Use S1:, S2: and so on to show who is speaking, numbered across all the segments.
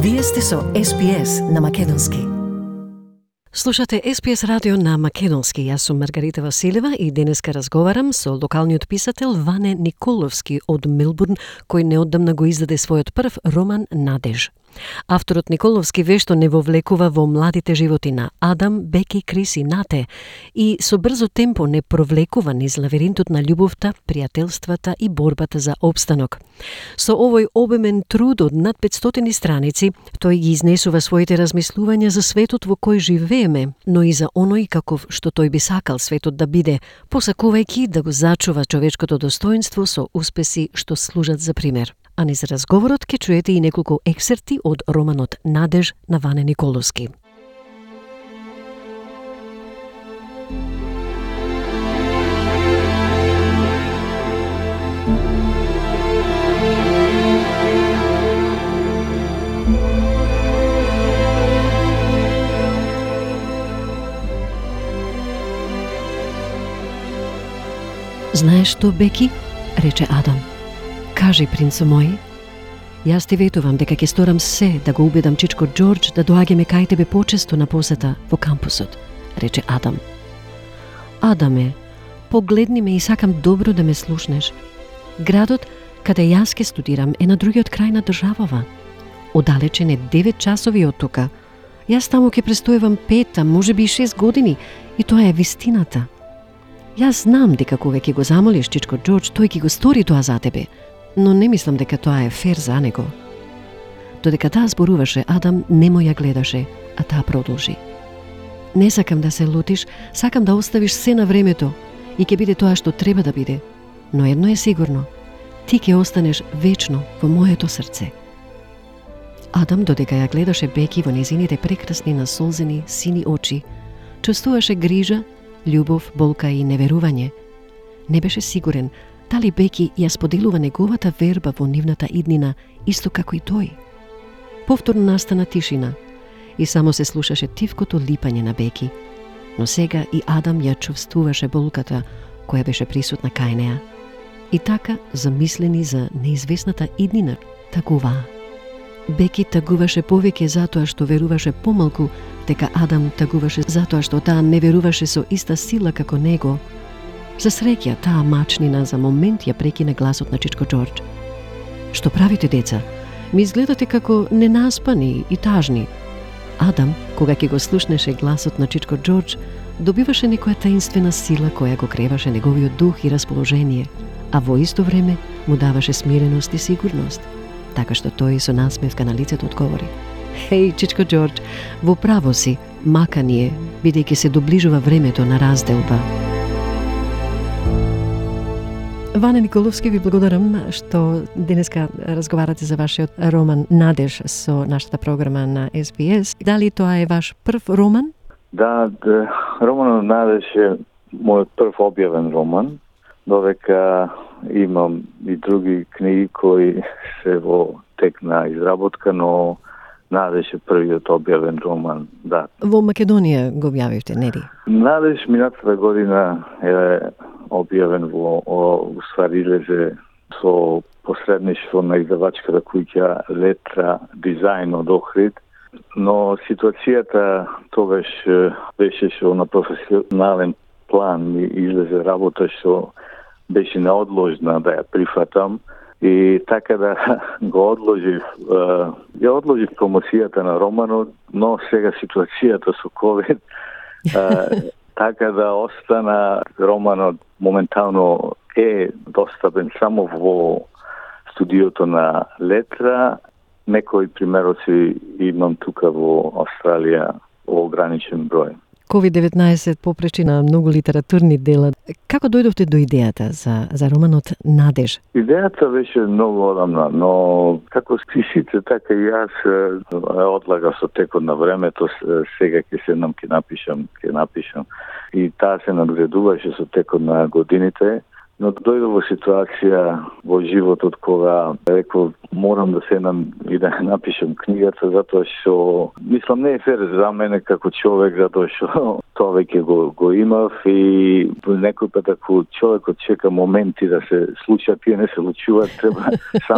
S1: Вие сте со SPS на Македонски. Слушате SPS радио на Македонски. Јас сум Маргарита Василева и денеска разговарам со локалниот писател Ване Николовски од Мелбурн, кој неодамна го издаде својот прв роман Надеж. Авторот Николовски вешто не вовлекува во младите животи на Адам, Беки, Крис и Нате и со брзо темпо не провлекува низ лавиринтот на љубовта, пријателствата и борбата за опстанок. Со овој обемен труд од над 500 страници, тој ги изнесува своите размислувања за светот во кој живееме, но и за оној каков што тој би сакал светот да биде, посакувајќи да го зачува човечкото достоинство со успеси што служат за пример. А низ разговорот ќе чуете и неколку ексерти од романот Надеж на Ване Николовски. Знаеш што, Беки? Рече Адам. Кажи, принцо мој, јас ти ветувам дека ќе сторам се да го убедам чичко Џорџ да доаѓаме кај тебе почесто на посета во кампусот, рече Адам. Адаме, погледни ме и сакам добро да ме слушнеш. Градот каде јас ке студирам е на другиот крај на државава. Оддалечен е 9 часови од тука. Јас таму ќе престојувам 5, можеби и 6 години и тоа е вистината. Јас знам дека кога ќе го замолиш чичко Џорџ, тој ќе го стори тоа за тебе, но не мислам дека тоа е фер за него. Додека таа зборуваше, Адам немо ја гледаше, а таа продолжи. Не сакам да се лутиш, сакам да оставиш се на времето и ќе биде тоа што треба да биде. Но едно е сигурно, ти ќе останеш вечно во моето срце. Адам, додека ја гледаше Беки во незините прекрасни насолзени сини очи, чувствуваше грижа, љубов, болка и неверување. Не беше сигурен дали Беки ја споделува неговата верба во нивната иднина, исто како и тој. Повторно настана тишина и само се слушаше тивкото липање на Беки, но сега и Адам ја чувствуваше болката која беше присутна кај неа. И така, замислени за неизвестната иднина, тагуваа. Беки тагуваше повеќе затоа што веруваше помалку дека Адам тагуваше затоа што таа не веруваше со иста сила како него. За среќа, таа мачнина за момент ја прекина гласот на чичко Џорџ. Што правите, деца? Ми изгледате како ненаспани и тажни. Адам, кога ќе го слушнеше гласот на чичко Џорџ, добиваше некоја таинствена сила која го креваше неговиот дух и расположение, а во исто време му даваше смиреност и сигурност. Така што тој со насмевка на лицето одговори. Хеј, чичко Џорџ, во право си, мака ни е, бидејќи се доближува времето на разделба. Ване Николовски, ви благодарам што денеска разговарате за вашиот роман Надеж со нашата програма на SBS. Дали тоа е ваш прв роман?
S2: Да, романот Надеж е мојот прв објавен роман, додека имам и други книги кои се во тек на изработка, но Надеж е првиот објавен роман, да.
S1: Во Македонија го објавивте, нели?
S2: Надеж минатата година е објавен во ствари излезе со посредништво на издавачката куќа Летра Дизајн од Охрид, но ситуацијата тогаш беше што на професионален план и излезе работа што беше неодложна да ја прифатам и така да го одложив. Ја одложив промоцијата на романот, но сега ситуацијата со COVID така да остана романот моментално е достапен само во студиото на Летра. Некои примероци имам тука во Австралија во ограничен број.
S1: COVID-19 попречи на многу литературни дела. Како дојдовте до идејата за романот Надеж?
S2: Идејата беше многу одамна, но како сите, така и јас одлагав со текот на времето, сега ќе напишам. И таа се надградуваше со текот на годините, но дојде во ситуација во животот кога реков морам да седнам и да напишам книгата, затоа што мислам не е фер за мене како човек, затоа што тоа веќе го имав и некој пат ако човекот чека моменти да се случат, тие не се случуваат, треба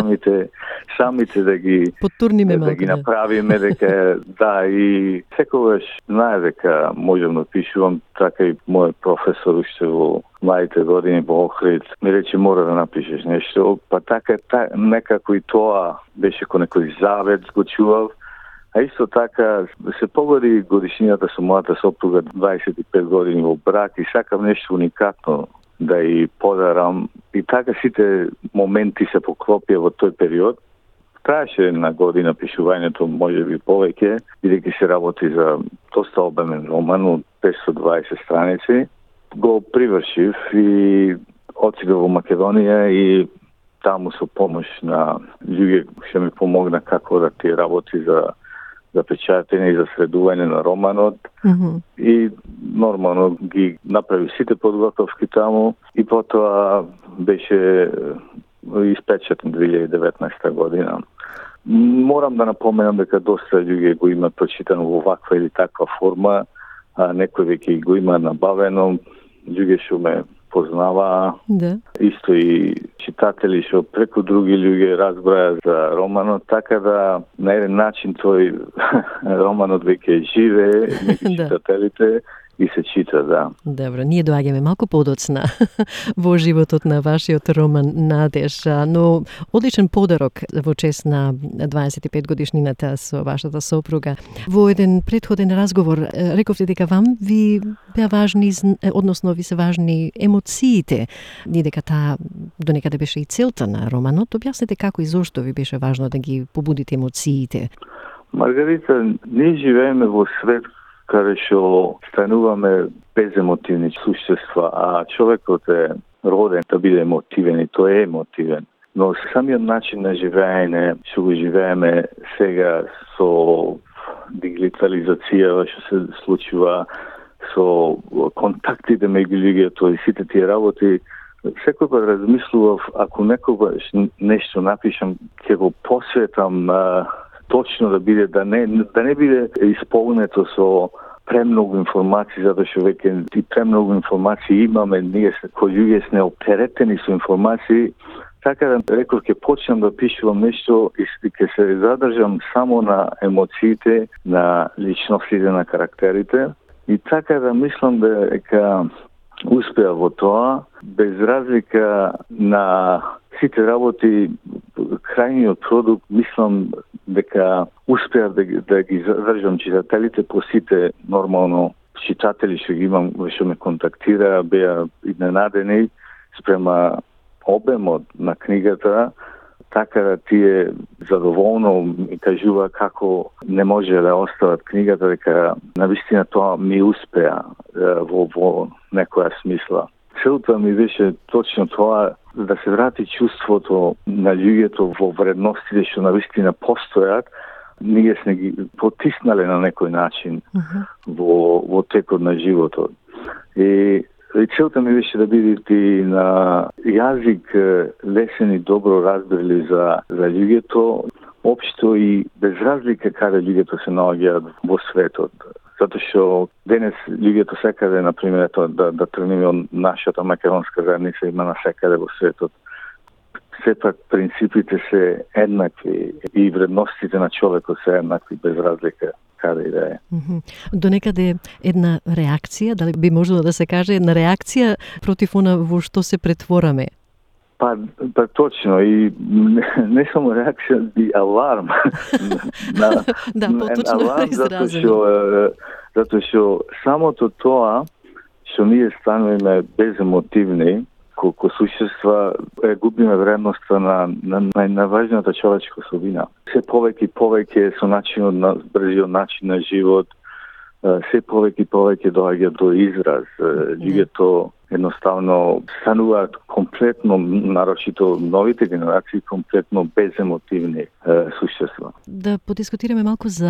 S2: самите да ги
S1: потурниме
S2: да ги направиме дека да, и секогаш знае дека можам да пишувам, така и мојот професор уште во младите години во Охрид ми рече мора да напишеш нешто, па така некако и тоа беше кој некој завет го чував. А исто така се погоди годишнината со мојата сопруга, 25 години во брак, и сакам нешто уникатно да и подарам. И така сите моменти се поклопија во тој период. Траеше на година пишувањето, може би повеќе, бидејќи се работи за доста обемен роман од 520 страници. Го привршив и отидов во Македонија и таму со помош на луѓе што ми помогна како да ти работи за печатење и за средување на романот. И нормално ги направи сите подготовки таму и потоа беше испечатен 2019 година. Морам да напоменам дека доста луѓе го имат прочитано во ваква или таква форма, а некои веќе го има набавено, луѓе што ме познаваа, исто и читатели што преку други луѓе разбраја за романот, така да на еден начин тој романот веќе живее меѓу читателите и се чита, да.
S1: Добро, ние доаѓаме малку подоцна во животот на вашиот роман Надеж, но одличен подарок во чест на 25 годишнината со вашата сопруга. Во еден претходен разговор рековте дека вам ви беа важни, односно ви се важни емоциите, и дека таа донекаде беше и целта на романот. Објаснете како и зошто ви беше важно да ги побудите емоциите.
S2: Маргарита, ние живееме во свет каде што стануваме беземотивни суштества, а човекот е роден да биде емотивен и тој е емотивен. Но самиот начин на живеење, што го живееме сега со дигитализација, што се случува со контактите меѓу луѓето и сите тие работи, секој пат размислував, ако некогаш нешто напишам, ќе го посветам точно да биде, да не биде исполнето со премногу информации, затоа што веќе и премногу информации имаме, ние кои луѓе сме оптеретени со информации, така да реков ќе почнам да пишувам нешто и ќе се задржам само на емоциите, на личностите, на карактерите, и така да мислам дека успеа во тоа, без разлика на сите работи, крајниот продукт, мислам дека успеа да ги задржам читателите, по сите нормално читатели што ги имам, што ме контактира, беа изненадени спрема обемот на книгата, така да тие задоволно ми кажува како не може да остават книгата, дека навистина тоа ми успеа во некоја смисла. Целта ми беше точно тоа, да се врати чувството на луѓето во вредностите што навистина постојат, ние сме ги потиснале на некој начин во текот на животот. И целта ми беше да бидете на јазик лесен и добро разбрали за луѓето, општо и без разлика каде луѓето се наоѓаат во светот. Затоа што денес луѓето секаде, например, да тргнеме од нашата македонска заедница, има на секаде во светот. Сепак принципите се еднакви и вредностите на човекот се еднакви без разлика каде и да е.
S1: Донекаде една реакција, дали би можело да се каже една реакција против она во што се претвораме?
S2: Па точно, и не само реакција, и аларм.
S1: Да, поточно изразено.
S2: Затоа што самото тоа што ние стануваме беземотивни, колку суштества, губиме вредноста на најважната човечка особина. Се повеќе и повеќе со начинот на брзиот начин на живот, се повеќе и повеќе доаѓа до израз. Луѓето едноставно стануваат комплетно, нарочито новите генерации, комплетно беземотивни суштества.
S1: Да подискутираме малку за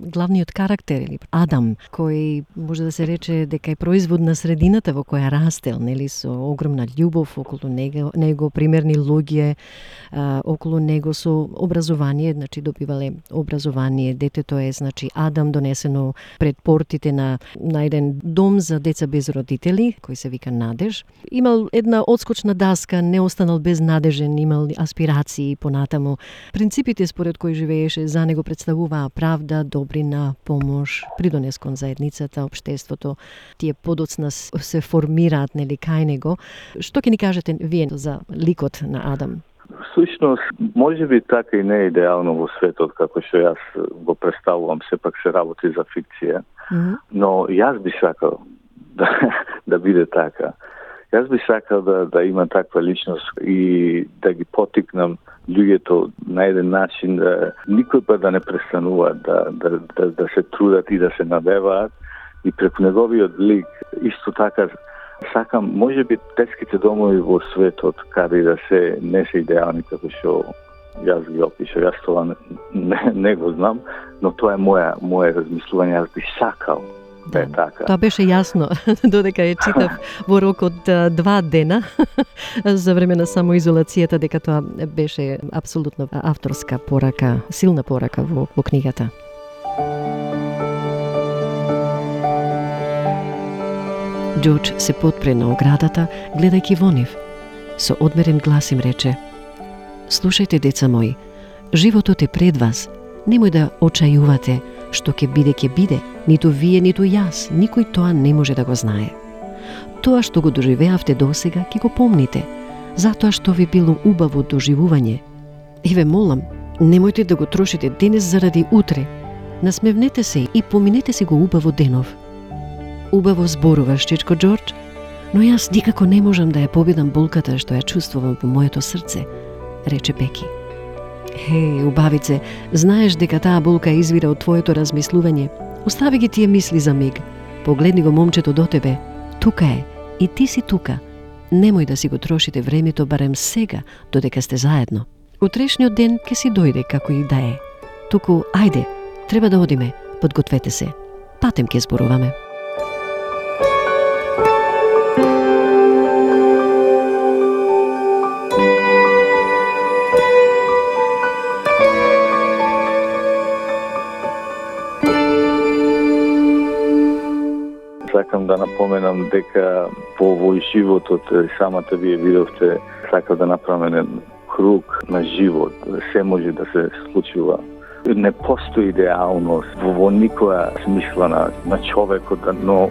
S1: главниот карактер или Адам, кој може да се рече дека е производ на средината во која растел, нели, со огромна љубов околу него примерни луѓе околу него со образование, значи добивале образование, детето е, значи Адам донесено пред портите на еден дом за деца без родители, кој се вика Надеж. Имал една одскочна даска, не останал безнадежен, имал аспирации понатаму. Принципите според кои живееше за него представуваа правда, добрина, помош, придонес кон заедницата, општеството. Тие подоцна се формираат, нели, кај него. Што ќе ни кажете вие за ликот на Адам?
S2: Всушност, може би така и не е идеално во светот, како што јас го представувам, сепак се работи за фикција. Но јас би сакал да биде така. Јас би сакал да има таква личност и да ги потикнам луѓето на еден начин да никој пат да не престануваат да се трудат и да се надеваат, и преку неговиот лик исто така сакам, може би детските домови во светот каде да се не се идеални како што јас ги опишав, јас тоа не го знам, но тоа е моje размислување, јас би сакал да е така.
S1: Тоа беше јасно, додека ја читав во рок од 2 дена за време на самоизолацијата, дека тоа беше апсолутно авторска порака, силна порака во книгата. Џорџ се потпре на оградата, гледајќи во нив. Со одмерен глас им рече: "Слушајте, деца мои, животот е пред вас. Немој да очајувате, што ќе биде, ниту вие, ниту јас, никој тоа не може да го знае. Тоа што го доживеавте досега, ќе го помните, затоа што ви било убаво доживување. И ве молам, немојте да го трошите денес заради утре. Насмевнете се и поминете си го убаво денов." "Убаво зборуваш, чичко Џорџ, но јас никако не можам да ја победам болката што ја чувствувам во моето срце," рече Беки. "Хеј, убавице, знаеш дека таа болка извира од твоето размислување. Остави ги тие мисли за миг. Погледни го момчето до тебе. Тука е, и ти си тука. Немој да си го трошите времето барем сега, додека сте заедно. Утрешниот ден ќе си дојде како и да е. Туку, ајде, треба да одиме, подгответе се. Патем ќе зборуваме."
S2: Сакам да напоменам дека во животот, самата вие видовте, сакам да направам еден круг на живот. Се може да се случува. Не постои идеалност во никоја смисла на човекот, но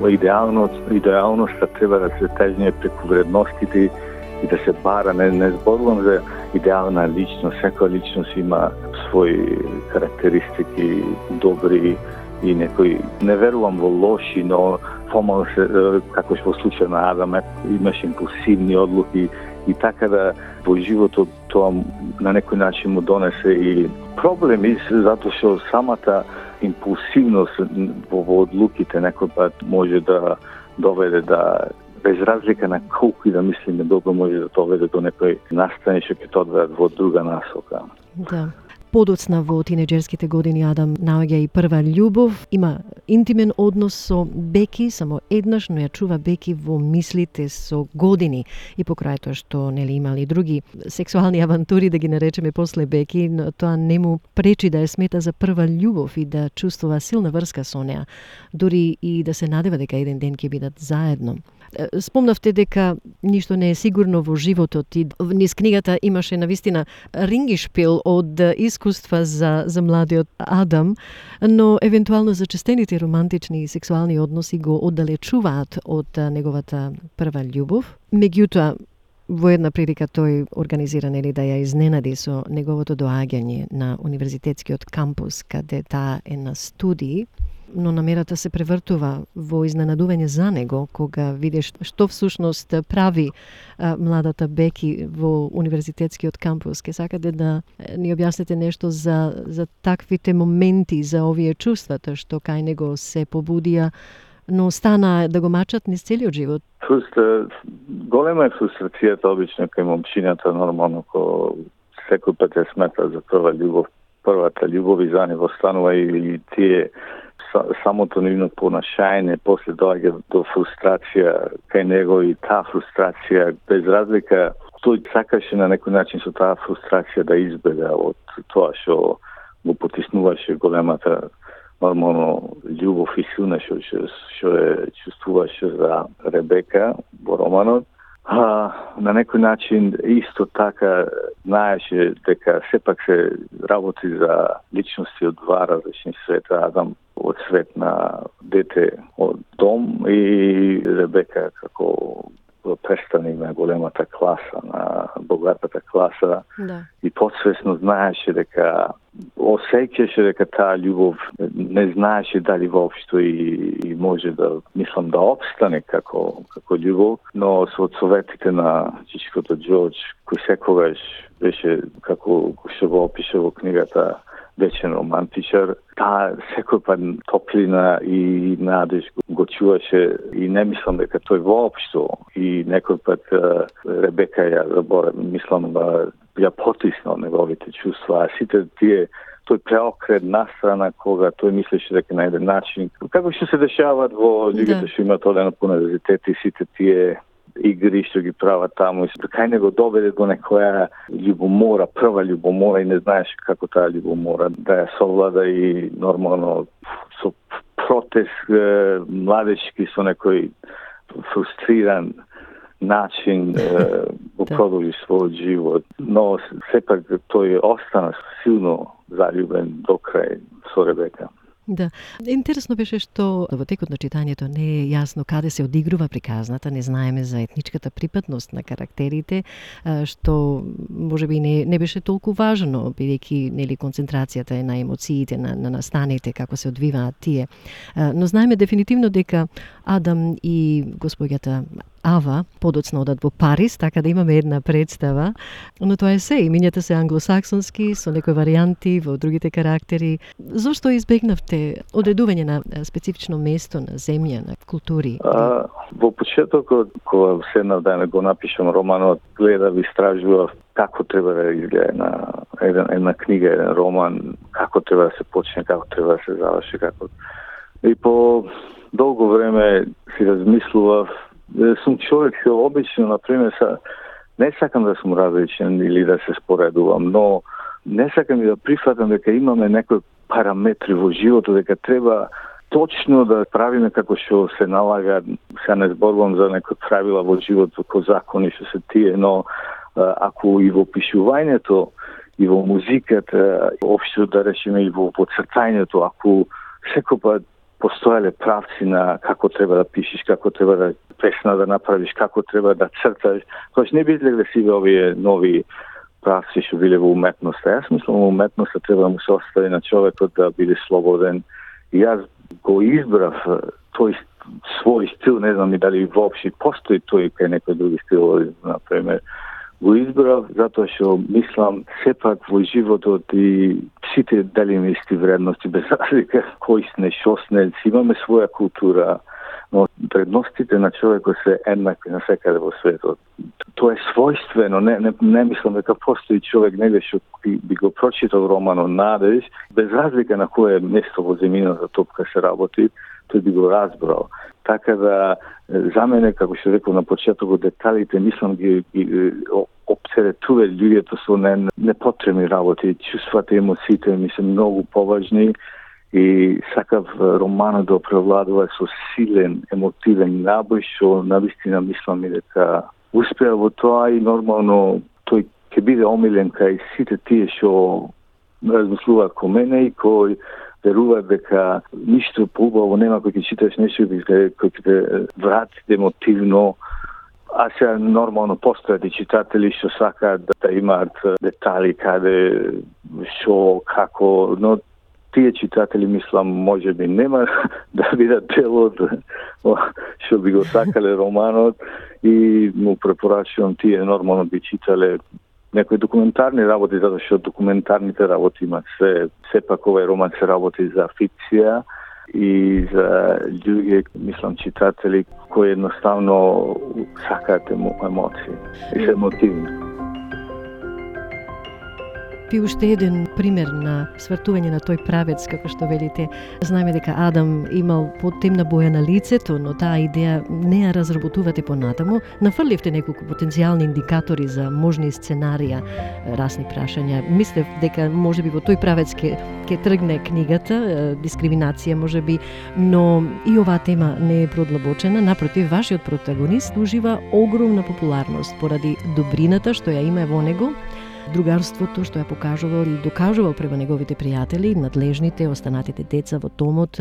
S2: идеалноста треба да се тежне преку вредностите и да се бара. Не зборувам за идеална личност. Секоја личност има своји карактеристики, добри и некои. Не верувам во лоши, но помало се, како што во случај на Адам, имаш импулсивни одлуки и така да во животот тоа на некој начин му донесе и проблеми, затоа што самата импулсивност во одлуките некој пат може да доведе да, без разлика на колку и да мислиме добро, може да доведе до некој настани што ќе тоа одведат во друга насока.
S1: Да. Подоцна во тинеџерските години Адам наоѓа и прва љубов, има интимен однос со Беки, само еднаш, но ја чува Беки во мислите со години и покрај тоа што нели имали други сексуални авантури, да ги наречеме после Беки, но тоа не му пречи да ја смета за прва љубов и да чувствува силна врска со неа, дури и да се надева дека еден ден ќе бидат заедно. Спомнавте дека ништо не е сигурно во животот и низ книгата имаше навистина рингишпил од искуства за младиот Адам, но евентуално зачестените романтични и сексуални односи го оддалечуваат од неговата прва љубов. Меѓутоа, во една прилика тој организира нели да ја изненади со неговото доаѓање на универзитетскиот кампус, каде таа е на студии, но намерата се превртува во изненадување за него, кога видиш што всушност прави младата Беки во универзитетскиот кампус. Ке сакате да ни објасните нешто за таквите моменти, за овие чувствата што кај него се побудија, но стана да го мачат низ целиот живот.
S2: Голема е фрустрацијата обично кај момчината, нормално, ко секој пат ја смета за прва љубов. првата љубов и за него станува и тие самото нивно понашање после доаѓа до фрустрација кај него и таа фрустрација без разлика тој сакаше на некој начин со таа фрустрација да избега од тоа што го потиснуваше големата нормално љубов и силна што е чувствуваше за Ребека во романот. На некој начин исто така знаеше дека сепак се работи за личности од два различни света. Адам од свет на дете од дом и Ребека како представник на големата класа, на богатата класа.
S1: Да.
S2: И подсвесно знаеше дека осеќаше дека таа љубов не знаеше дали воопшто и може да да обстане како љубов, но со советите на чичкото Џорџ, кој секогаш беше како што го опише во книгата вечен романтичар, таа секој пат топлина и надеж го чуваше и не мислам дека тој воопшто и некој пат Ребека ја заборам, мислам ја потисна неговите чувства, а сите тие тој преокрет настрана кога тој мислеше дека на еден начин, како што се дешаваат во луѓето што имаат одено по универзитет и сите тие игри што ги прават таму, кај него доведе до некоја љубомора, прва љубомора и не знаеше како таа љубомора да ја совлада и нормално со протест младечки со некој фрустриран начин го продолжи својот живот, но сепак тој остана силно заљубен до крај со Ребека.
S1: Да. Интересно беше што во текот на читањето не е јасно каде се одигрува приказната, не знаеме за етничката припадност на карактерите, што можеби не беше толку важно, бидејќи нели концентрацијата е на емоциите, на настаните, како се одвиваат тие. Но знаеме дефинитивно дека Адам и госпоѓата Ава подоцна одат во Париз, така да имаме една представа, но тоа е се, имињата се англосаксонски, со некои варијанти во другите карактери. Зошто избегнавте одредување на специфично место, на земја, на култури?
S2: Во почетокот, кога седнав да го напишам романот, гледав, истражував како треба да изгледа една книга, еден роман, како треба да се почне, како треба да се заврши, како. И по долго време си размислував. Сум човек што обично, например, не сакам да сум различен или да се споредувам, но не сакам и да прифатам дека имаме некои параметри во животот, дека треба точно да правиме како што се налага. Сега не зборувам за некои правила во животот, како закони што се тие, но ако и во пишувањето, и во музиката, општо да речеме и во цртањето, ако секој пат постоеле правци на како треба да пишеш, како треба да песна да направиш, како треба да црташ. Тоа не би излегле сиве овие нови правци што биле во уметноста. Јас мислам во уметноста треба да му се остави на човекот да биде слободен. И јас го избрав тој свој стил, не знам и дали воопшто постои тој кај некој други стил, например. Го избрав затоа што мислам сепак во животот и сите делиме исти вредности без разлика кој сме, што сме, имаме своја култура, но вредностите на човекот се еднакви насекаде во светот. Тоа е својствено, не мислам дека постои човек негде што би го прочитал романот Надеж, без разлика на кое место во земјината топка се работи, тој би го разбрал. Така да, за мене, како што реков на почетокот, деталите, мислам ги опсеретуве луѓето со непотребни работи. Чувствата, емоциите ми се многу поважни и сакав романот да превладува со силен, емотивен набој, што навистина мислам и дека успеа во тоа и нормално тој ќе биде омилен кај сите тие што размислуваат ко мене и кој веруваат дека ништо поубаво нема кој ќе читаш нешто кој ќе те врати емотивно. А сега нормално постојат и читатели што сакаат да имаат детали каде, што, како, но тие читатели, мислам, може би нема да видат делот што би го сакале романот и му препорачувам тие нормално би читале некои документарни работи, затоа што документарните работи имат сепак овој роман се работи за фикција и за луѓе, мислам, читатели кои едноставно сакаат емоции и се емотивни.
S1: И уште еден пример на свртување на тој правец, како што велите. Знаеме дека Адам имал потемна боја на лицето, но таа идеја не ја разработувате понатаму. Нафрливте неколку потенцијални индикатори за можни сценарија, расни прашања. Мислев дека можеби во тој правец ќе тргне книгата, дискриминација можеби, но и оваа тема не е продлабочена. Напротив, вашиот протагонист ужива огромна популарност поради добрината што ја има во него, другарството што ја покажувал и докажувал према неговите пријатели, надлежните, останатите деца во домот.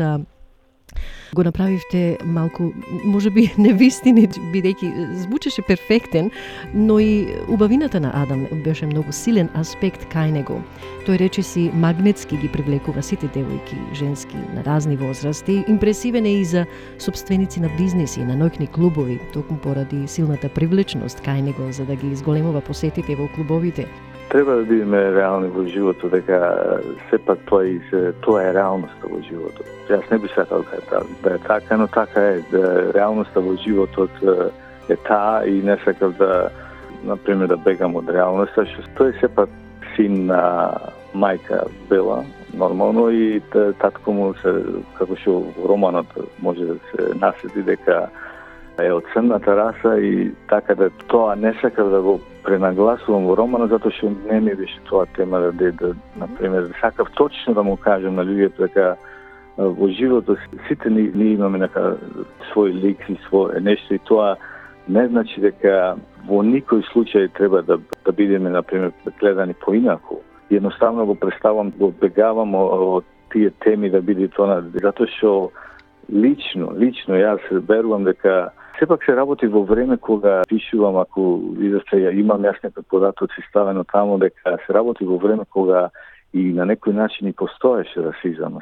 S1: Го направивте малку, можеби невистини, бидејќи звучеше перфектен, но и убавината на Адам беше многу силен аспект кај него. Тој речиси магнетски ги привлекува сите девојки, женски на разни возрасти. Импресивен е и за сопственици на бизниси, на ноќни клубови, токму поради силната привлечност кај него, за да ги изголемува посетите во клубовите.
S2: Треба да бидеме реални во животот, дека сепак тоа е реалноста во животот. Јас не би сакал да е така, но така е. Реалноста во животот е таа и не сакал да, например, да бегам од реалноста, што тој е сепак син на мајка Бела, нормално, и татко му се, како што во романот може да се наследи дека е од црната раса и така да тоа не сакав да го пренагласувам во романа, затоа што не ми беше тоа тема да например, сакав точно да му кажам на луѓето дека во животот сите ние имаме нека свој лик и свој нешто, и тоа не значи дека во никој случај треба да бидеме, например, гледани поинаку. Едноставно го представам, го бегавам од тие теми да биде тоа, затоа што лично јас верувам дека сепак се работи во време кога пишувам, ако израце имам јас некои податоци ставено таму, дека се работи во време кога и на некој начин и постоеше расизам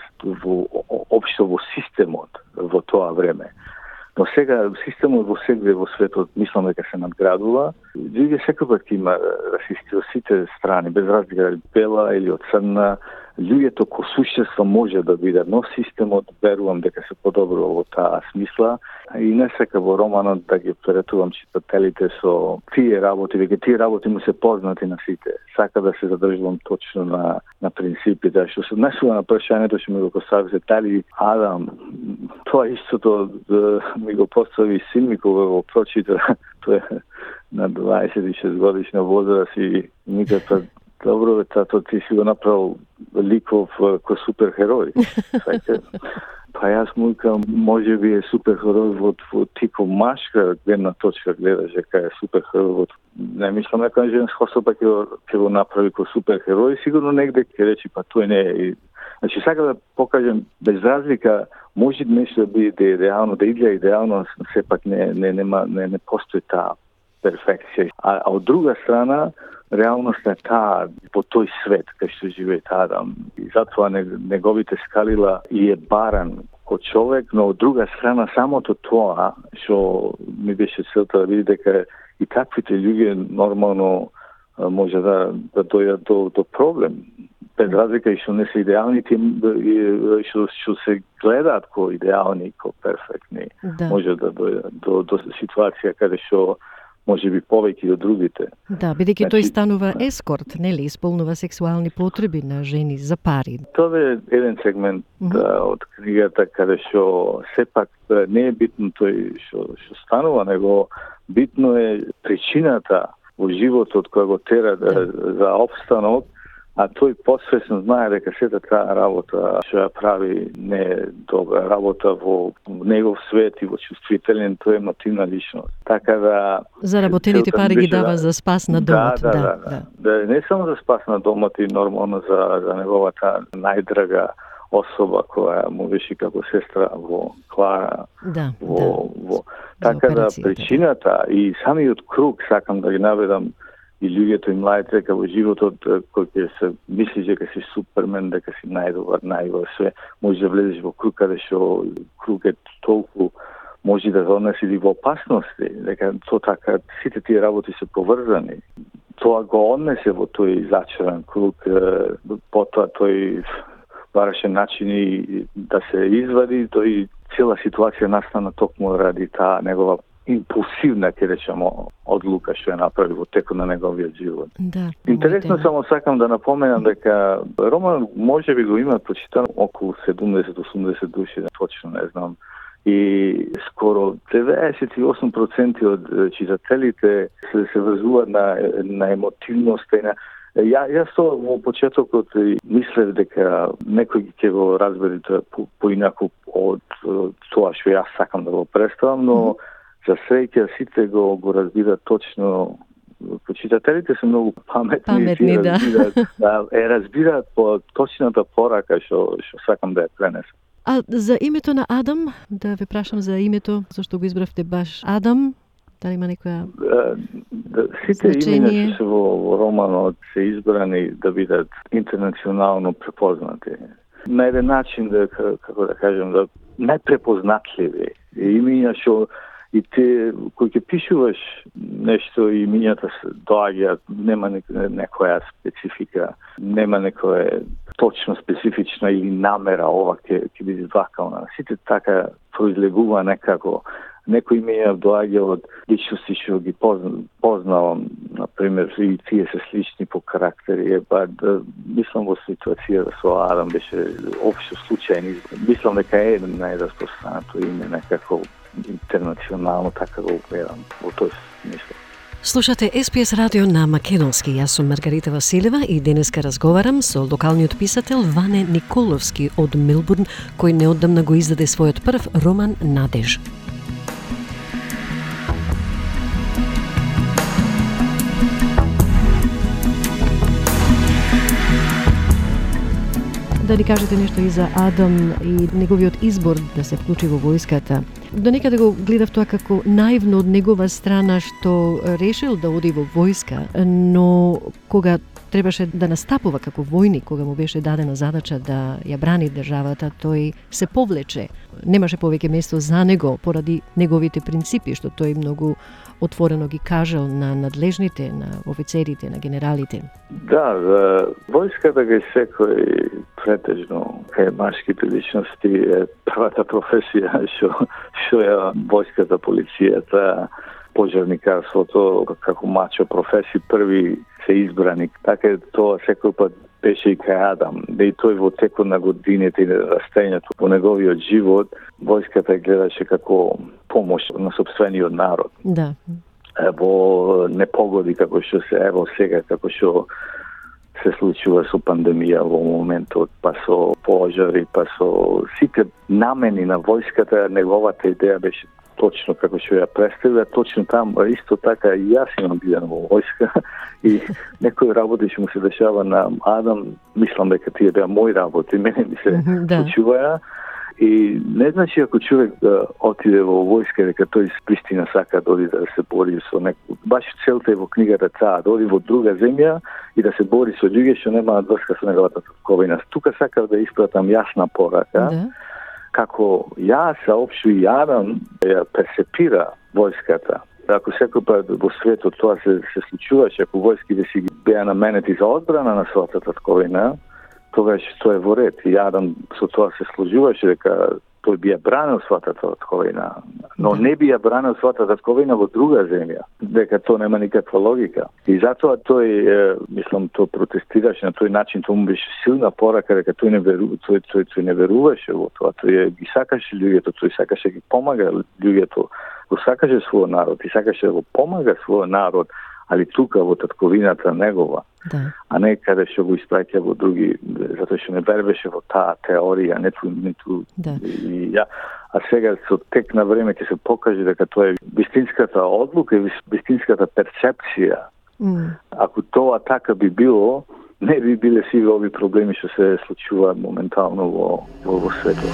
S2: општо во системот во тоа време. Но сега системот во сегде во светот мислам дека се надградува. Луѓе секогаш има расисти од сите страни, без разлика дали бела или од црна. Луѓето ко суштество може да биде, но системот верувам дека се подобрува во таа смисла и не сека во романот да ги преретувам читателите со тие работи, дека тие работи му се познати на сите. Сака да се задржувам точно на принципите, што се однесува на прашањето што ми го постави дали Адам, тоа истото ми го постави син ми кога го прочита, тоа е на 26 годишна возраст и никаква добро, тато ти си го направил ликов ко суперхерој. Па јас му викам, може би е суперхерој во типо машка гледна точка гледаш дека е суперхерој. Не мислам дека женска особа ќе го направи ко суперхерој, сигурно негде ќе речи па тој не е. Значи сакам да покажем без разлика, може нешто да биде идеално, да иде идеално, сепак не постои таа перфекција. А од друга страна реалноста е таа во тој свет кај што живее Адам. И затоа неговите скалила и е баран ко човек, но од друга страна самото тоа што ми беше целта да види дека и таквите луѓе нормално може да дојдат до проблем. Без разлика и што не се идеални, што се гледаат ко идеални, ко перфектни. Да. Може да дојдат до ситуација каде што може би повеќе од другите. Да,
S1: бидејќи тој станува ескорт, нели, исполнува сексуални потреби на жени за пари.
S2: Тоа е еден сегмент од книгата каде што сепак не е битно тој што станува, него битно е причината во животот која го тера за опстанок, а тој посвесно знае дека сета таа работа што ја прави не е добра работа во негов свет и во чувствителен, тој е емотивна личност. Така да
S1: заработените пари ги дава за спас на домот.
S2: Да, не само за спас на домот и нормално за неговата најдрага особа која му беше како сестра во Клара. Така да причината и самиот круг сакам да ги наведам и луѓето и младите дека во животот кој ќе се мисли дека си супермен, дека си најдобар, највор све, може да влезеш во круг каде што круг е толку може да однесе и во опасности, дека тоа така сите тие работи се поврзани. Тоа го однесе во тој зачаран круг, потоа тој бараше начини да се извади, тој цела ситуација настана токму ради таа негова импулсивна, ќе речемо, одлука што ја направи во текот на неговиот живот.
S1: Да.
S2: Интересно, само сакам да напоменам дека роман може би го има прочитано околу 70-80 души, точно не знам. И скоро 98% од читателите се врзуваат на емотивноста и на Јас во почетокот мислев дека некој ќе го разбере поинаку од тоа што јас сакам да го представам, но за среќа сите го разбираат точно. Читателите се многу паметни
S1: да.
S2: Разбираат по точната порака што сакам да ја пренесам.
S1: А за името на Адам, да ве прашам за името, зашто го избравте баш Адам? Дали има некоја
S2: сите имена што се во романот се избрани да бидат интернационално препознати. На еден начин, како да кажем, најпрепознатливи. Имена што и ти, кој ќе пишуваш нешто, имената доаѓаат, нема некоја специфика, нема некоја точно специфична или намера, ова ќе биде вакална. Сите така произлегува некако. Некои имења доаѓа од личности што ги познавам, например, и тие се слични по карактери. Мислам во ситуацијата со Адам беше општо случајни. Мислам дека е најраспространато име некако интернационално, така го гледам во тој смисла.
S1: Слушате SPS радио на македонски. Јас сум Маргарита Василева и денеска разговарам со локалниот писател Ване Николовски од Мелбурн, кој неодамна го издаде својот прв роман Надеж. Да ни кажете нешто и за Адам и неговиот избор да се вклучи во војската. До некаде го гледав тоа како наивно од негова страна што решил да оди во војска, но кога требаше да настапува како војник, кога му беше дадена задача да ја брани државата, тој се повлече. Немаше повеќе место за него поради неговите принципи, што тој многу отворено ги кажал на надлежните, на офицерите, на генералите.
S2: Да, војската га секој претежно кај машките личности е првата професија што е војската, полицијата, пожарникарството, како мачо професии први се избрани. Така тоа секој пат беше и кај Адам. Да и тој во текот на годините и растењето во неговиот живот, војската гледаше како помош на сопствениот народ.
S1: Да.
S2: Во непогоди како што сега, како што се случува со пандемија во моментот, па со пожари, па со сите намени на војската, неговата идеја беше точно како што ја представила, точно таму, исто така и јас имам биден во војска и некои работи што му се дешава на Адам, мислам дека тие беа мои работи, мене ми се случуваја. И не значи ако човек да отиде во војска, дека тој вистина сака да оди да се бори со некој. Баш целта е во книгата таа, да оди во друга земја и да се бори со луѓе што немаат врска со неговата татковина. Тука сакав да испратам јасна порака, како ја саопшто и Адам ја перцепира војската. Ако секој пат во светот тоа се случуваше, ако војските си беа наменети за одбрана на својата татковина, тогаш тоа е во ред. И Адам со тоа се сложуваше дека тој би ја бранил својата татковина, но не би ја бранил својата татковина во друга земја, дека тоа нема никаква логика. И затоа тој, мислам, тој протестираше на тој начин, тоа му беше силна порака дека тој не веруваше во тоа, тој ги сакаше луѓето, тој сакаше ги помага луѓето, го сакаше својот народ и сакаше да го помага својот народ, али тука во татковината негова, а не каде што го испраќа во други, затоа што не вербеше во таа теорија, ниту. А сега со тек на време ќе се покаже дека тоа е вистинската одлука и вистинската перцепција. Ако тоа така би било, не би биле сите овие проблеми што се случуваат моментално во светот.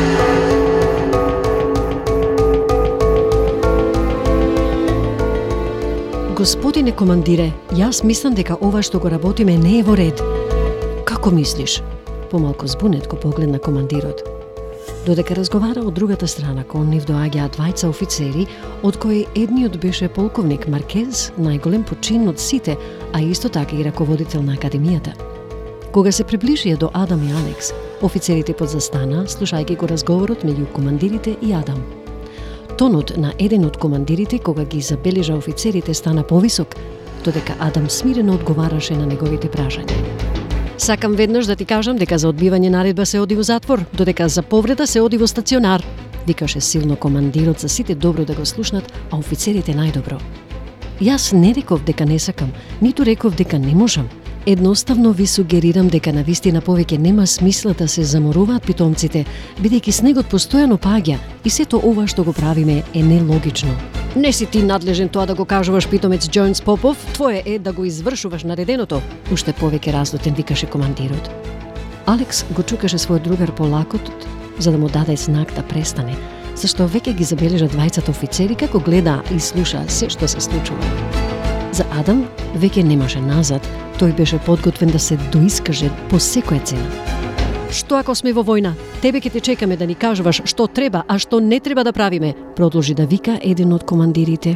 S1: Господине командире, јас мислам дека ова што го работиме не е во ред. Како мислиш? Помалку збунет го погледна командирот. Додека разговара од другата страна, кон нив доаѓаат двајца офицери, од кои едниот беше полковник Маркез, најголем по чин од сите, а исто така и раководител на академијата. Кога се приближија до Адам и Алекс, офицерите подзастана, слушајќи го разговорот меѓу командирите и Адам. Тонот на еден од командирите кога ги забележа офицерите стана повисок, додека Адам смирено одговараше на неговите прашања. Сакам веднаш да ти кажам дека за одбивање наредба се оди во затвор, додека за повреда се оди во стационар, викаше силно командирот за сите добро да го слушнат, а офицерите најдобро. Јас не реков дека не сакам, ниту реков дека не можам. Едноставно ви сугерирам дека навистина повеќе нема смисла да се заморуваат питомците, бидејќи снегот постојано паѓа и сето ова што го правиме е нелогично. Не си ти надлежен тоа да го кажуваш, питомец Джонс Попов, твое е да го извршуваш нареденото, уште повеќе разлутен викаше командирот. Алекс го чукаше својот другар по лакотот, за да му даде знак да престане, зашто веќе ги забележа двајцата офицери како гледа и слуша се што се случува. За Адам веќе немаше назад, тој беше подготвен да се доискаже по секоја цена. Што ако сме во војна? Тебе ќе те чекаме да ни кажуваш што треба, а што не треба да правиме, продолжи да вика еден од командирите.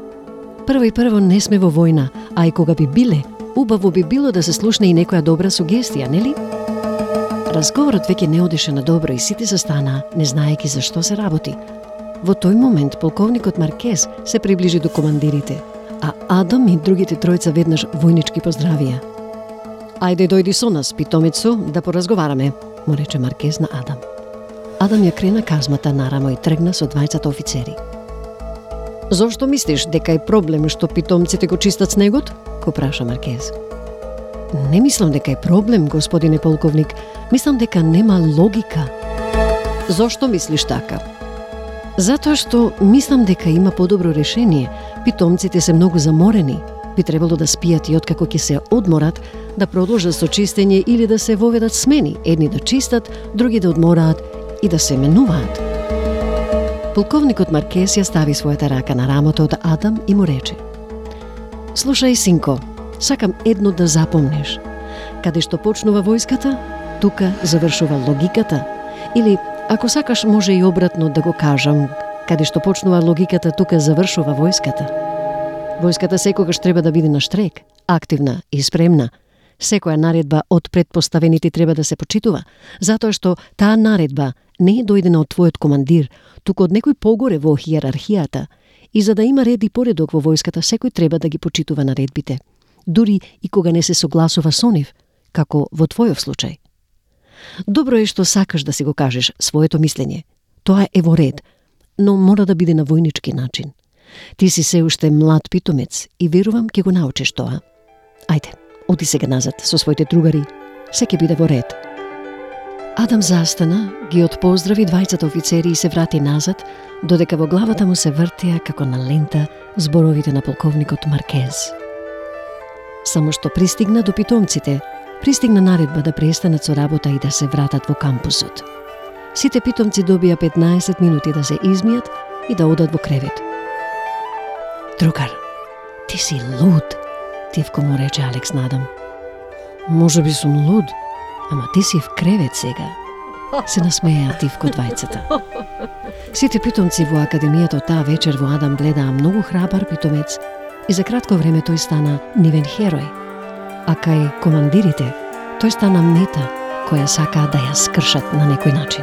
S1: Прво не сме во војна, а и кога би биле, убаво би било да се слушне и некоја добра сугестија, нели? Разговорот веќе не одеше на добро и сите застанаа, не знаејќи за што се работи. Во тој момент полковникот Маркез се приближи до командирите, а Адам и другите тројца веднаш војнички поздравија. Ајде дојди со нас, питомецу, да поразговараме, му рече Маркез на Адам. Адам ја крена казмата нарамо и тргна со двајцата офицери. Зошто мислиш дека е проблем што питомците го чистат снегот? Го праша Маркез. Не мислам дека е проблем, господине полковник. Мислам дека нема логика. Зошто мислиш така? Затоа што мислам дека има подобро решение. Питомците се многу заморени. Би требало да спијат и откако ќе се одморат, да продолжат со чистење или да се воведат смени, едни да чистат, други да одмораат и да се менуваат. Полковникот Маркез ја стави својата рака на рамото од Адам и му рече: Слушај, синко, сакам едно да запомнеш. Каде што почнува војската, тука завршува логиката. Или, ако сакаш, може и обратно да го кажам, каде што почнува логиката, тука завршува војската. Војската секогаш треба да биде на штрек, активна и спремна. Секоја наредба од предпоставените треба да се почитува, затоа што таа наредба не е дојдена од твојот командир, туку од некој погоре во хиерархијата. И за да има ред и поредок во војската, секој треба да ги почитува наредбите, дури и кога не се согласува со нив, како во твојов случај. Добро е што сакаш да си го кажеш своето мислење. Тоа е во ред, но мора да биде на војнички начин. Ти си се уште млад питомец и верувам ќе го научиш тоа. Ајде, оди сега назад со своите другари, се ќе биде во ред. Адам застана, ги отпоздрави двајцата офицери и се врати назад, додека во главата му се вртеа како на лента зборовите на полковникот Маркез. Само што пристигна до питомците, пристигна наредба да престанат со работа и да се вратат во кампусот. Сите питомци добија 15 минути да се измијат и да одат во кревет. Другар, ти си луд, тивко му рече Алекс на Адам. Може би сум луд, ама ти си в кревет сега. Се насмеја тивко двајцата. Сите питомци во академијата таа вечер во Адам гледаа многу храбар питомец и за кратко време тој стана нивен херој. А кај командирите, тој стана мета која сакаа да ја скршат на некој начин.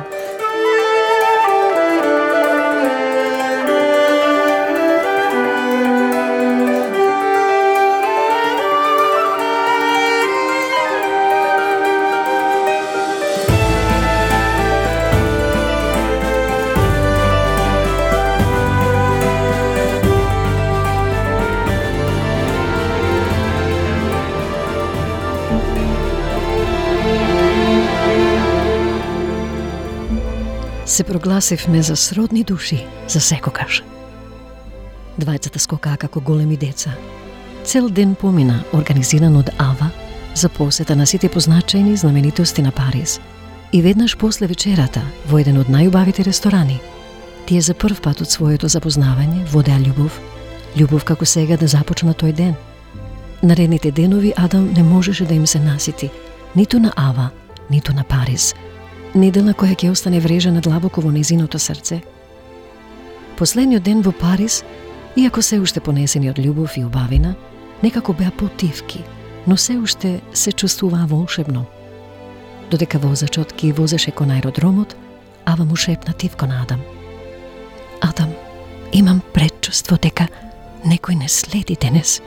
S1: Се прогласивме за сродни души за секогаш. Двајцата скокаа како големи деца. Цел ден помина, организиран од Ава, за посета на сите позначајни знаменитости на Париз. И веднаш после вечерата, во еден од најубавите ресторани, тие за прв пат од своето запознавање водеа љубов како сега да започна тој ден. Наредните денови Адам не можеше да им се насити, ниту на Ава, ниту на Париз. Недела која ќе остане врежена длабоко во незиното срце. Последниот ден во Париз, иако се уште понесени од љубов и убавина, некако беа потивки, но се уште се чувствуваа волшебно. Додека возачот ги возеше кон аеродромот, Ава му шепна тивко на Адам. Адам, Имам предчувство дека некој не следи денес.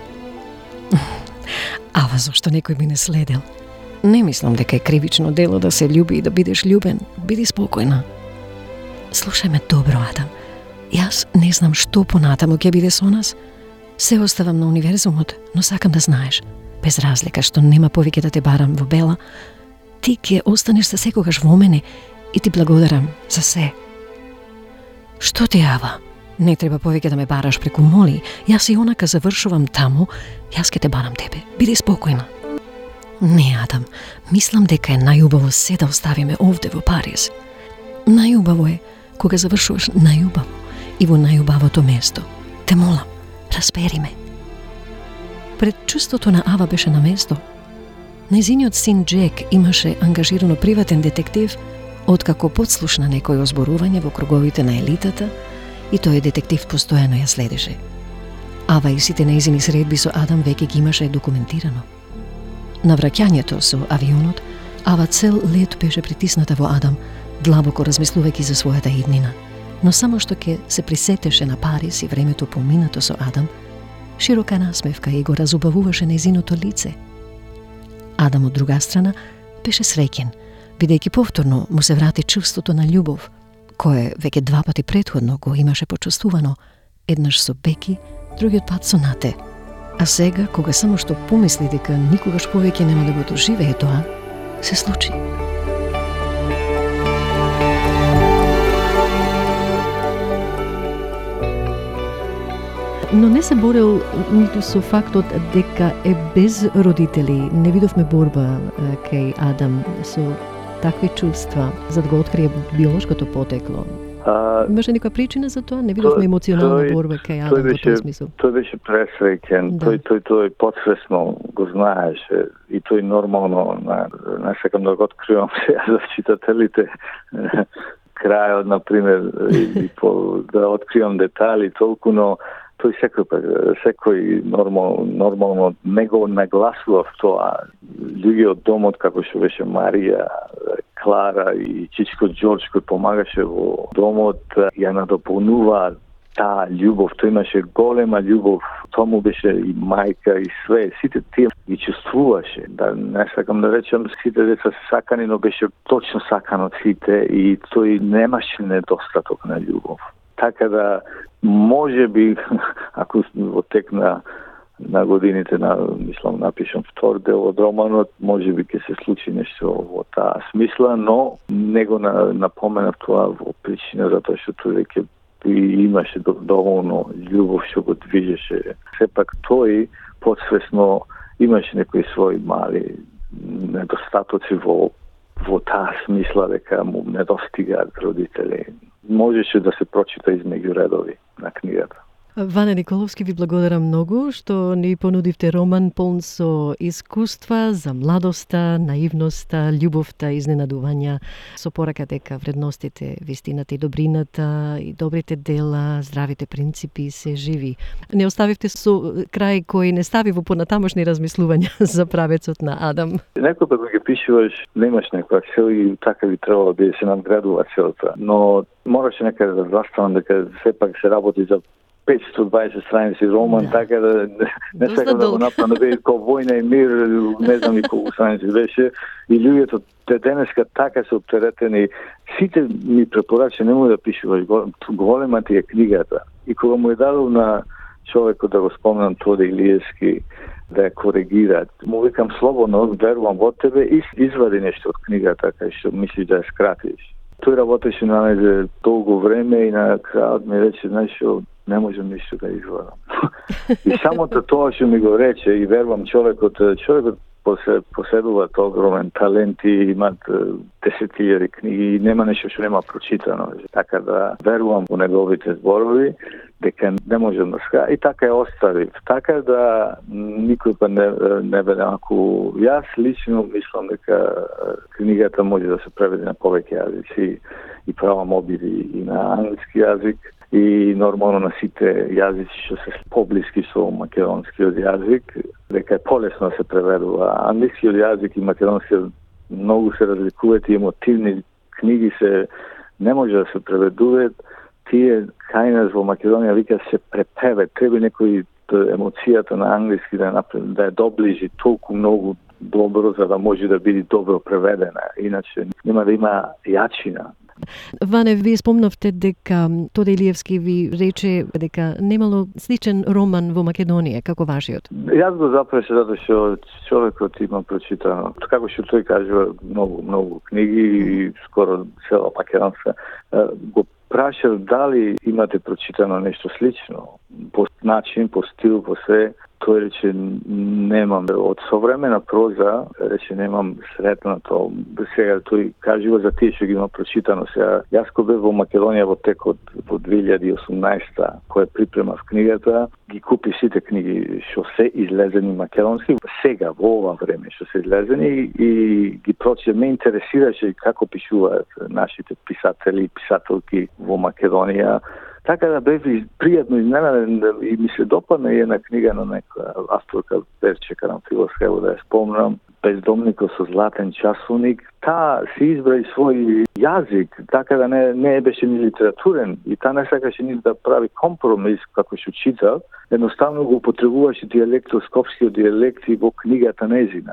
S1: Ава зашто некој би не следел? Не мислам дека е кривично дело да се љуби и да бидеш љубен. Биди спокојна. Слушај ме добро, Адам. Јас не знам што понатаму ќе биде со нас. Се оставам на универзумот, но сакам да знаеш, без разлика што нема повеќе да те барам во Бела, ти ќе останеш за секогаш во мене и ти благодарам за се. Што ти, Ава? Не треба повеќе да ме бараш преку моли. Јас и онака завршувам таму, јас ќе те барам тебе. Биди спокојна. Не, Адам, мислам дека е најубаво се да оставиме овде во Париз. Најубаво е кога завршуваш најубаво и во најубавото место. Те молам, разбери ме. Предчувството на Ава беше на место. Нејзиниот син Джек имаше ангажирано приватен детектив, откако подслушна некои озборување во круговите на елитата, и тој детектив постојано ја следеше. Ава и сите нејзини средби со Адам веќе ги имаше документирано. На враќањето со авионот, Ава цел лет беше притисната во Адам, длабоко размислувајќи за својата иднина. Но само што ќе се присетеше на Париз и времето поминато со Адам, широка насмевка и го разубавуваше нејзиното лице. Адам, од друга страна, беше среќен, бидејќи повторно му се врати чувството на љубов, кое веќе 2 пати претходно го имаше почувствувано, еднаш со Беки, другиот пат со Нате. А сега, кога само што помисли дека никогаш повеќе нема да го доживее тоа, се случи.
S3: Но не се борел ниту со фактот дека е без родители. Не видовме борба кај Адам со такви чувства, за да го открие биолошкото потекло. Имаше некоја причина за тоа? Не видовме емоционална борба кај Адам во тој смисол.
S2: Тој беше пресреќен, да. Тој подсвесно го знаеше и тој нормално, не сакам да го откривам сега за читателите, крајот, например, да откривам детали толку, но тој секој нормално не го нагласува тоа. Луѓе од домот, како што беше Марија, Клара и чичко Џорџ, кој помагаше во домот, ја надополнува таа љубов. Тој имаше голема љубов. Тоа му беше и мајка и све. Сите тие ги чувствуваше. Да не сакам да речем сите деца сакани, но беше точно сакан од сите и тој немаше недостаток на љубов. Така да, може би, ако во тек на годините, мислам, напишам втор дел од романот, може би ќе се случи нешто во таа смисла, но не го напоменав тоа во причина, затоа што тој веќе имаше доволно љубов што го движеше. Сепак тој подсвесно имаше некои своји мали недостатоци во таа смисла, дека му недостигаат родители. Можеше да се прочита измеѓу редови на книгата.
S3: Ване Николовски, ви благодарам многу што ни понудивте роман полн со искуства за младоста, наивноста, љубовта, изненадувања, со порака дека вредностите, вистината и добрината и добрите дела, здравите принципи се живи. Не оставивте со крај кој не стави во понатамошни размислувања за правецот на Адам.
S2: Некој кога ги пишуваш, немаш некоја цел и така би требало да се надградува целта, но мораше некаде да заставам дека сепак се работи за 520 страници роман, така да не сакам да го направам да биде како војна и мир, не знам и колку страници беше. И луѓето денеска така се оптеретени. Сите ми препорача немој да пишуваш, голема ти е книгата. И кога му е дадов на човекот, да го спомнам, Тоде Илиевски, да ја коригира, му викам слободно, верувам во тебе и извади нешто од книгата, кај што мислиш да ја скратиш. Тој работеше на мене долго време и на крајот ми рече, знаеш, не можам ништо да извадам. И самото тоа што ми го рече, и верувам човекот поседува огромен талент и имат десетилјади книги и нема нешто што нема прочитано. Така да верувам во неговите зборови, дека не можам да ска. И така ја оставив. Така да никој па не бе ако јас лично мислам дека книгата може да се преведе на повеќе јазици и правам обиди и на англиски јазик и нормално на сите јазици што се поблиски со македонскиот јазик, дека е полесно да се преведува. Англискиот јазик и македонскиот многу се разликуваат и емотивни книги се не може да се преведуваат, тие кај нас во Македонија вика се препеве, треба некој емоцијата на англиски да ја доближи толку многу добро за да може да биде добро преведена, иначе нема да има јачина.
S3: Ване, вие спомнавте дека Тоде Илиевски ви рече дека немало сличен роман во Македонија како вашиот.
S2: Јас го запраше затоа што човекот има прочитано, како што тој кажува, многу книги и скоро цела македонска. Го прашав дали имате прочитано нешто слично, по начин, по стил, по се. Тој рече немам. Од современа проза рече немам сретнато. Сега тој кажува за тие што ги има прочитано. Сега јас кога бев во Македонија во текот во 2018 која припремав книгата, ги купи сите книги што се излезени македонски сега во ова време што се излезени и ги прочитав. Ме интересираше како пишуваат нашите писатели и писателки во Македонија. Така да бев пријатно изненаден и ми се допадна една книга на некоја авторка Берче Карамфиловска, да ја спомнам, Бездомникот со златен часовник. Таа си избра и свој јазик, така да не беше ни литературен и таа не сакаше ни да прави компромис како што читав, едноставно го употребуваше дијалектот, скопскиот дијалект и во книгата незина.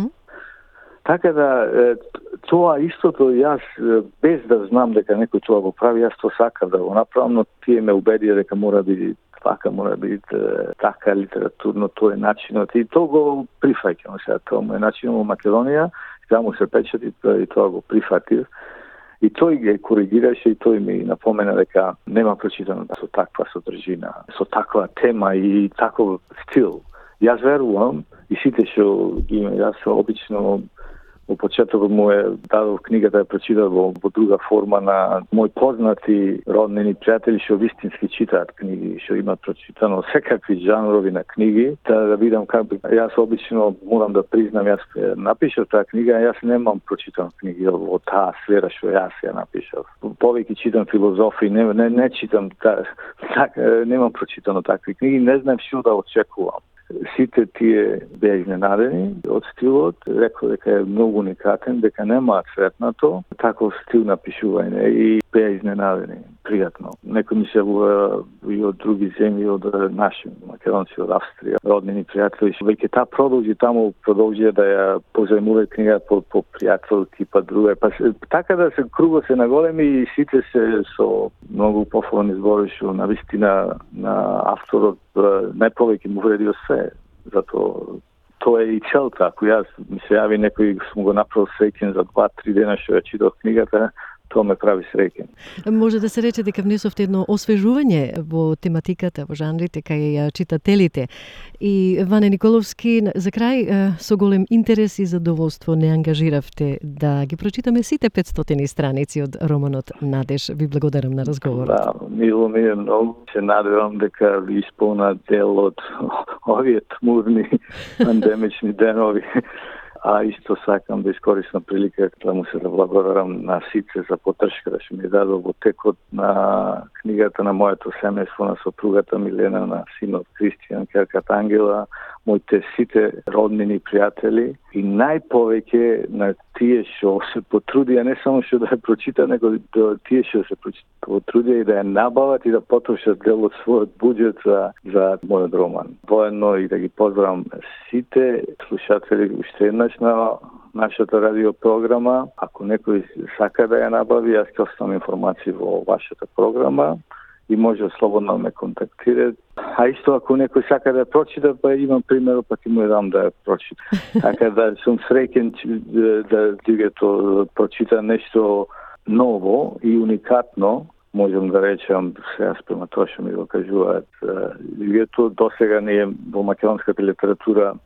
S2: Така да, тоа истото јас, без да знам дека некој тоа го прави, јас тоа сакав да го направам, но тие ме убедија дека мора да биде така, мора да биде така литературно, тоа е начинот. И тоа го прифаќам сега, тоа е начинот во Македонија, таму се печати и тоа го прифатив. И тој ги коригираше и тој ми напомена дека нема прочитано со таква содржина, со таква тема и таков стил. Јас верувам и сите што ги има, јас обично во почетокот му дадов книгата да прочитав во друга форма на мои познати роднини пријатели што вистински читаат книги, што имаат прочитано секакви жанрови на книги, да видам како јас обично морам да признам, јас напишав таа книга, јас немам прочитано книги во таа сфера што јас ја напишав. Повеќе читам филозофија, не читам немам прочитано такви книги, не знам што да очекувам. Сите тие беа изненадени од стилот, рекол дека е многу уникатен, дека немаат сретнато таков стил на пишување и беа изненадени, пријатно. Некои ми се и од други земји, од наши македонци, од Австрија, роднини пријатели, веќе таа продолжи да ја позајмува книга по пријателки, па друга. Па така да се кругот се наголеми и сите се со многу пофални збори што навистина на авторот најповеќе му вреди од се. Затоа тоа е и целта. Ако јас ми се јави некој сум го направил среќен за 2-3 дена што ја читав книгата, тоа ме прави среќен.
S3: Може да се рече дека внесовте едно освежување во тематиката, во жанрите кај читателите. И Ване Николовски, за крај, со голем интерес и задоволство не ангажиравте да ги прочитаме сите 500 страници од романот Надеж. Ви благодарам на разговорот.
S2: Да, мило ми е многу. Се надевам дека ви исполна дел од овие тмурни пандемични денови. А исто сакам да искористам прилика да му се благодарам на сите за поддршката што ми дадо во текот на книгата на моето семејство, на сопругата Милена, на синот Кристијан, керката Ангела, моите сите роднини пријатели и најповеќе на тие што се потрудија не само што да ја прочитат, него да тие што се потрудија и да ја набават и да потрошат дел од својот буџет за мојот роман. Воедно и да ги поздравам сите слушатели уште еднаш на нашата радиопрограма. Ако некој сака да ја набави, јас ќе оставам информации во вашата програма и може слободно ме контактират. А исто ако некој сака да ја прочита, па имам пример, па ти му ја дам да ја прочита. Така да сум среќен да луѓето прочита нешто ново и уникатно, можам да речам сега спрема тоа што ми го кажуваат луѓето. Досега ние во македонската литература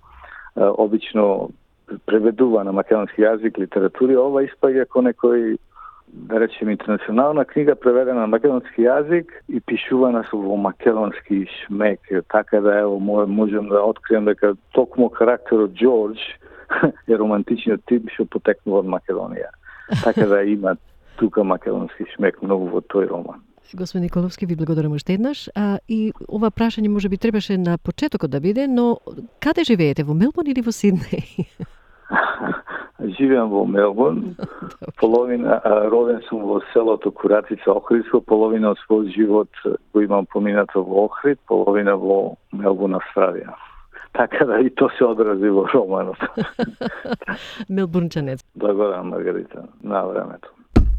S2: обично преведува на македонски јазик литератури, ова испаѓа како некој, да речем, интернационална книга преведена на македонски јазик и пишувана во македонски шмек. Така да ево можам да открием дека токму карактерот Џорџ е романтичниот тип што потекнува од Македонија. Така да има тука македонски шмек многу во тој роман.
S3: Господин Николовски, ви благодарам уште еднаш. И ова прашање може би требаше на почетокот да биде, но каде живеете, во Мелбурн или во Сиднеј?
S2: Живеам во Мелбурн. Роден сум во селото Куратица, Охридско, половина од својот живот го имам поминато во Охрид, половина во Мелбурн, Австралија. Така да и то се одрази во романот.
S3: Мелбурнчанец.
S2: Благодарам, Маргарита, на времето.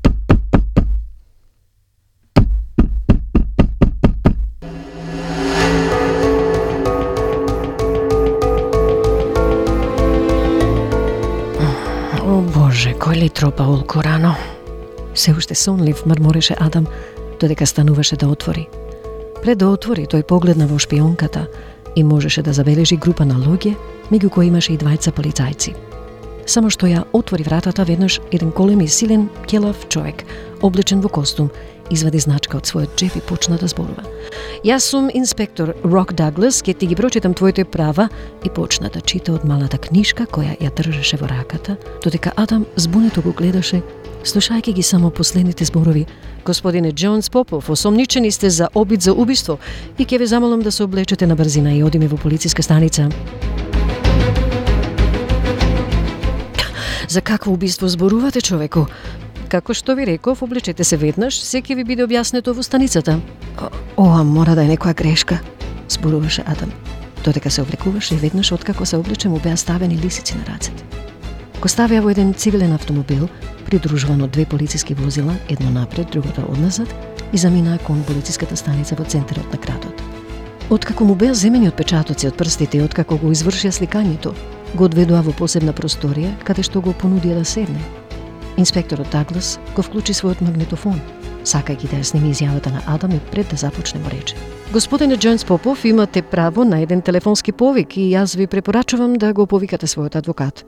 S1: О, Боже, кој ли тропа олку рано? Се уште сонлив мрмореше Адам, додека стануваше да отвори. Пред да отвори, тој погледна во шпионката и можеше да забележи група на луѓе, меѓу кои имаше и двајца полицајци. Само што ја отвори вратата, веднаш еден голем и силен, келав човек, облечен во костум, извади значка од својот джеб и почна да зборува. Јас сум инспектор Рок Даглас, ќе ти ги прочитам твоите права, и почна да чита од малата книжка која ја држеше во раката, додека Адам збунето го гледаше, слушајќи ги само последните зборови. Господине Джонс Попов, осомничени сте за обид за убиство и ќе ве замолам да се облечете на брзина и одиме во полициска станица. За какво убиство зборувате, човеку? Како што ви реков, облечете се веднаш, се ќе ви биде објаснето во станицата. Ова мора да е некоја грешка, зборуваше Адам. Додека се облекуваше и веднаш откако се облече му беа ставени лисици на рацете. Го ставија во еден цивилен автомобил, придружуван од две полициски возила, едно напред, другото одназад, и заминаа кон полициската станица во центарот на градот. Откако му беа земени отпечатоци од прстите и откако го извршија сликањето, го одведоа во посебна просторија, каде што го понудија да седне. Инспекторот Даглас го вклучи својот магнитофон, сакајќи да ја сними изјавата на Адам и пред да започне му рече: Господине Джонс Попов, имате право на еден телефонски повик и јас ви препорачувам да го повикате својот адвокат.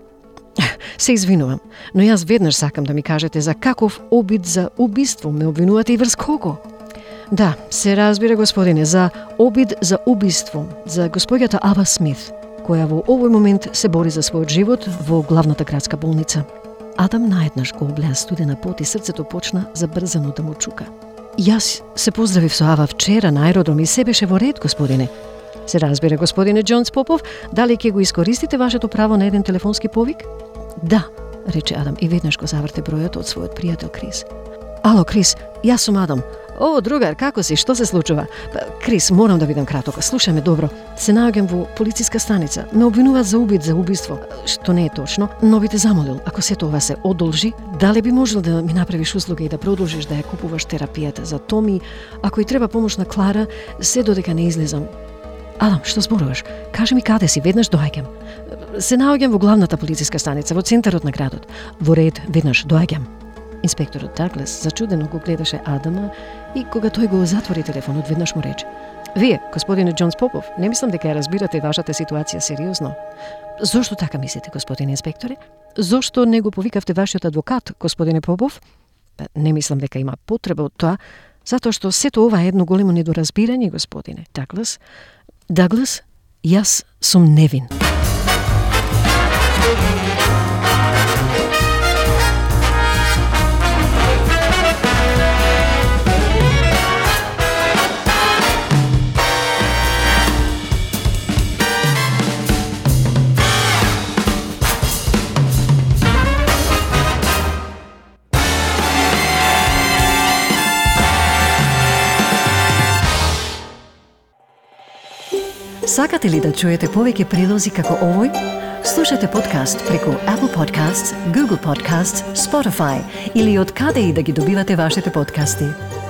S1: Се извинувам, но јас веднаш сакам да ми кажете за каков обид за убиство ме обвинувате и врз кого? Да, се разбира, господине, за обид за убиство, за господјата Ава Смит, која во овој момент се бори за својот живот во главната градска болница. Адам наеднаш го облеа студена пот и срцето почна забрзано да му чука. Јас се поздравив со Ава вчера на аеродром и се беше во ред, господине. Се разбира, господине Джонс Попов, дали ќе го искористите вашето право на еден телефонски повик? Да, рече Адам и веднаш го заврте бројот од својот пријател Крис. Ало, Крис, јас сум Адам. О, другар, како си? Што се случува? Крис, морам да бидам краток. Слушај ме добро. Се наоѓам во полициска станица. Ме обвинуваат за убит за убиство, што не е точно, но би те замолил, ако сето ова се одолжи, дали би можел да ми направиш услуга и да продолжиш да ја купуваш терапијата за Томи, ако и треба помош на Клара, се додека не излезам. Адам, што зборуваш? Кажи ми каде си, веднаш доаѓам. Се наоѓам во главната полициска станица, во центарот на градот. Во ред, веднаш доаѓам. Инспекторот Даглас зачудено го гледаше Адама и кога тој го затвори телефонот, веднаш му рече: Вие, господине Джонс Попов, не мислам дека ја разбирате вашата ситуација сериозно. Зошто така мислите, господине инспекторе? Зошто не го повикавте вашиот адвокат, господине Попов? Не мислам дека има потреба од тоа, затоа што сето ова е едно големо недоразбирање, господине Даглас. Даглас, јас сум невин. Сакате ли да чуете повеќе прилози како овој? Слушате подкаст преку Apple Podcasts, Google Podcasts, Spotify или од каде и да ги добивате вашите подкасти.